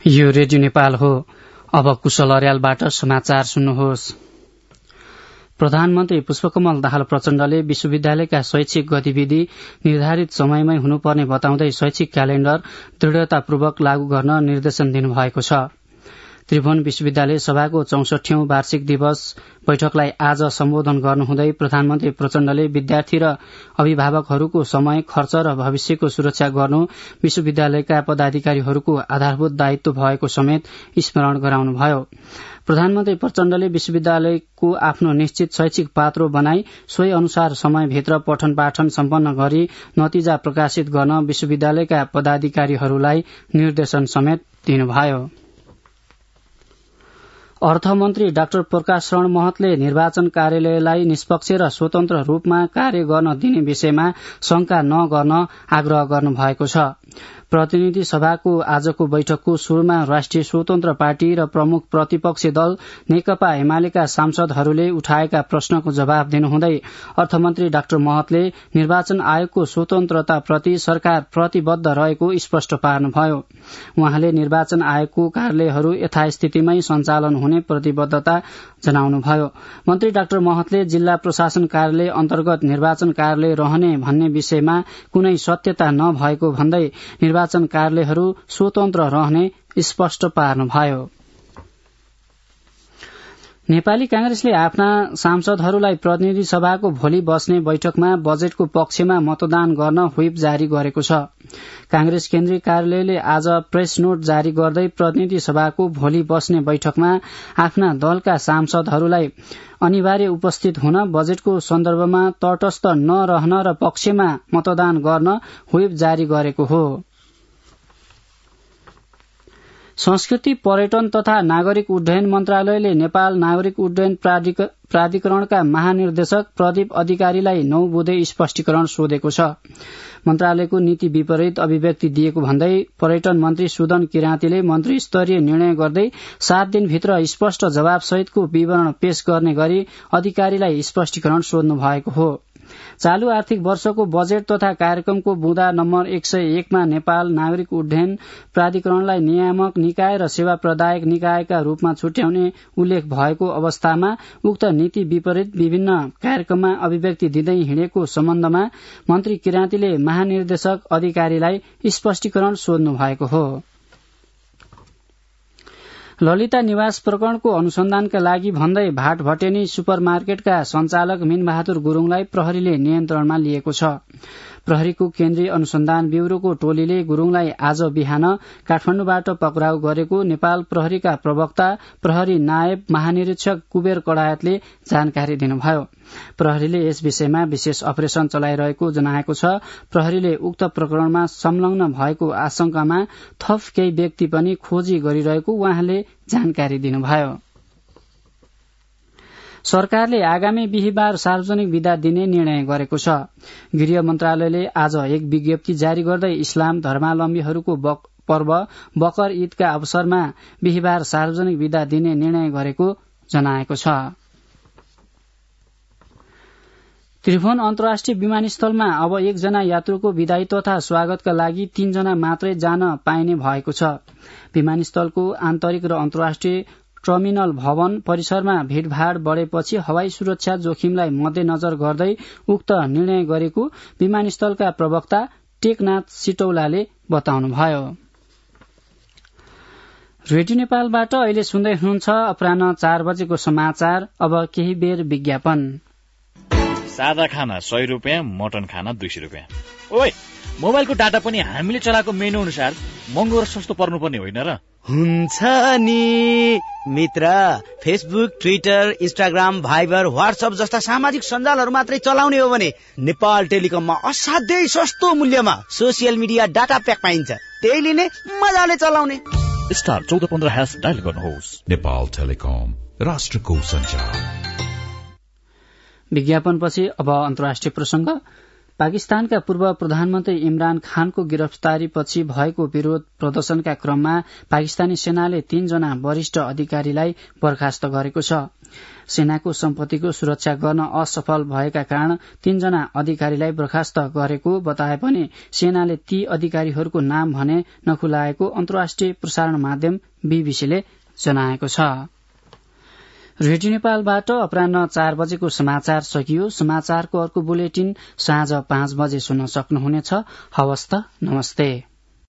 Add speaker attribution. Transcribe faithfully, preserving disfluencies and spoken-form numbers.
Speaker 1: यो रेडियो नेपाल हो। अब कुशल अर्यालबाट समाचार सुन्नुहोस्। प्रधानमन्त्री पुष्पकमल दाहाल प्रचण्डले विश्वविद्यालयका शैक्षिक गतिविधि निर्धारित समयमै हुनुपर्ने बताउँदै शैक्षिक क्यालेण्डर दृढ़तापूर्वक लागू गर्न निर्देशन दिनुभएको छ। त्रिभुवन विश्वविद्यालय सभाको चौसठीौं वार्षिक दिवस बैठकलाई आज सम्बोधन गर्नुहुँदै प्रधानमन्त्री प्रचण्डले विद्यार्थी र अभिभावकहरूको समय, खर्च र भविष्यको सुरक्षा गर्नु विश्वविद्यालयका पदाधिकारीहरूको आधारभूत दायित्व भएको समेत स्मरण गराउनुभयो। प्रधानमन्त्री प्रचण्डले विश्वविद्यालयको आफ्नो निश्चित शैक्षिक पात्रो बनाई सोही अनुसार समयभित्र पठन पाठन सम्पन्न गरी नतिजा प्रकाशित गर्न विश्वविद्यालयका पदाधिकारीहरूलाई निर्देशन समेत दिनुभयो। अर्थमन्त्री डाक्टर प्रकाश शरण महतले निर्वाचन कार्यालयलाई निष्पक्ष र स्वतन्त्र रूपमा कार्य गर्न दिने विषयमा शंका नगर्न आग्रह गर्नुभएको छ। प्रतिनिधि सभाको आजको बैठकको शुरूमा राष्ट्रिय स्वतन्त्र पार्टी र प्रमुख प्रतिपक्षी दल नेकपा एमालेका सांसदहरूले उठाएका प्रश्नको जवाब दिनुहुँदै अर्थमन्त्री डाक्टर महतले निर्वाचन आयोगको स्वतन्त्रताप्रति सरकार प्रतिबद्ध रहेको स्पष्ट पार्नुभयो। उहाँले निर्वाचन आयोगको कार्यालयहरू यथास्थितिमै सञ्चालन हुने प्रतिबद्धता जनाउनुभयो। मन्त्री डाक्टर महतले जिल्ला प्रशासन कार्यालय अन्तर्गत निर्वाचन कार्यालय रहने भन्ने विषयमा कुनै सत्यता नभएको भन्दै निर्वाचन कार्यालयहरू स्वतन्त्र रहने स्पष्ट पार्नुभयो। नेपाली कांग्रेसले आफ्ना सांसदहरूलाई प्रतिनिधि सभाको भोलि बस्ने बैठकमा बजेटको पक्षमा मतदान गर्न व्हिप जारी गरेको छ। कांग्रेस केन्द्रीय कार्यालयले आज प्रेस नोट जारी गर्दै प्रतिनिधि सभाको भोलि बस्ने बैठकमा आफ्ना दलका सांसदहरूलाई अनिवार्य उपस्थित हुन, बजेटको सन्दर्भमा तटस्थ नरहन र पक्षमा मतदान गर्न व्हिप जारी गरेको हो। संस्कृति, पर्यटन तथा नागरिक उड्डयन मन्त्रालयले नेपाल नागरिक उड्डयन प्राधिकरणका महानिर्देशक प्रदीप अधिकारीलाई नौ बुँदे स्पष्टीकरण सोधेको छ। मन्त्रालयको नीति विपरीत अभिव्यक्ति दिएको भन्दै पर्यटन मन्त्री सुदन किराँतीले मन्त्री स्तरीय निर्णय गर्दै सात दिनभित्र स्पष्ट जवाबसहितको विवरण पेश गर्ने गरी अधिकारीलाई स्पष्टीकरण सोध्नु भएको हो। चालू आर्थिक वर्षको बजेट तथा कार्यक्रमको बुँदा नम्बर एक सय एकमा नेपाल नागरिक उड्डयन प्राधिकरणलाई नियामक निकाय र सेवा प्रदायक निकायका रूपमा छुट्याउने उल्लेख भएको अवस्थामा उक्त नीति विपरीत विभिन्न कार्यक्रममा अभिव्यक्ति दिँदै हिँडेको सम्बन्धमा मन्त्री किराँतीले महानिर्देशक अधिकारीलाई स्पष्टीकरण सोध्नु भएको हो। ललिता निवास प्रकरणको अनुसन्धानका लागि भन्दै भाट भटेनी सुपरमार्केटका सञ्चालक मीनबहादुर गुरूङलाई प्रहरीले नियन्त्रणमा लिएको छ। प्रहरीको केन्द्रीय अनुसन्धान ब्यूरोको टोलीले गुरूङलाई आज बिहान काठमाडौँबाट पक्राउ गरेको नेपाल प्रहरीका प्रवक्ता प्रहरी नायब महानिरीक्षक कुबेर कडायतले जानकारी दिनुभयो। प्रहरीले यस विषयमा विशेष अपरेशन चलाइरहेको जनाएको छ। प्रहरीले उक्त प्रकरणमा संलग्न भएको आशंकामा थप केही व्यक्ति पनि खोजी गरिरहेको उहाँले जानकारी दिनुभयो। सरकारले आगामी बिहिबार सार्वजनिक बिदा दिने निर्णय गरेको छ। गृह मन्त्रालयले आज एक विज्ञप्ति जारी गर्दै इस्लाम धर्मावलम्बीहरूको पर्व बकर ईदका अवसरमा बिहिबार सार्वजनिक बिदा दिने निर्णय गरेको जनाएको छ। त्रिभुवन अन्तर्राष्ट्रिय विमानस्थलमा अब एकजना यात्रुको विदाई तथा स्वागतका लागि तीनजना मात्रै जान पाइने भएको छ। विमानस्थलको आन्तरिक र अन्तर्राष्ट्रिय टर्मिनल भवन परिसरमा भीड़भाड़ बढ़ेपछि हवाई सुरक्षा जोखिमलाई मध्यनजर गर्दै उक्त निर्णय गरेको विमानस्थलका प्रवक्ता टेकनाथ सिटौलाले बताउनुभयो। रेडियो नेपालबाट अहिले सुन्दै हुनुहुन्छ अपराह्न चार बजेको समाचार। अब केही बेर विज्ञापन।
Speaker 2: सादा खाना सय रुपियाँ, मटन खाना दुई सय रुपियाँ। ओइ, मोबाइलको डाटा पनि हामीले चलाएको मेनु अनुसार महँगो र सस्तो पर्नुपर्ने होइन र?
Speaker 3: हुन्छ नि मित्र, Facebook, Twitter, Instagram, Viber, WhatsApp जस्ता सामाजिक सञ्जालहरू मात्रै चलाउने हो भने नेपाल टेलिकममा असाध्यै सस्तो मूल्यमा सोसियल मिडिया डाटा प्याक पाइन्छ। त्यही लिने, मजाले चलाउने।
Speaker 2: स्टार चौध पन्ध्र ह्यास डायल गर्नुहोस्।
Speaker 4: नेपाल टेलिकम, राष्ट्रको सञ्चार।
Speaker 1: विज्ञापनपछि अब अन्तर्राष्ट्रिय प्रसंग। पाकिस्तानका पूर्व प्रधानमन्त्री इमरान खानको गिरफ्तारीपछि भएको विरोध प्रदर्शनका क्रममा पाकिस्तानी सेनाले तीनजना वरिष्ठ अधिकारीलाई बर्खास्त गरेको छ। सेनाको सम्पत्तिको सुरक्षा गर्न असफल भएका कारण तीनजना अधिकारीलाई बर्खास्त गरेको बताए पनि सेनाले ती अधिकारीहरूको नाम भने नखुलाएको अन्तर्राष्ट्रिय प्रसारण माध्यम बीबीसीले जनाएको छ। रेडियो नेपालबाट अपराह्न चार बजेको समाचार सकियो। समाचारको अर्को बुलेटिन साँझ पाँच बजे सुन्न सक्नुहुनेछ। हवस् त, नमस्ते।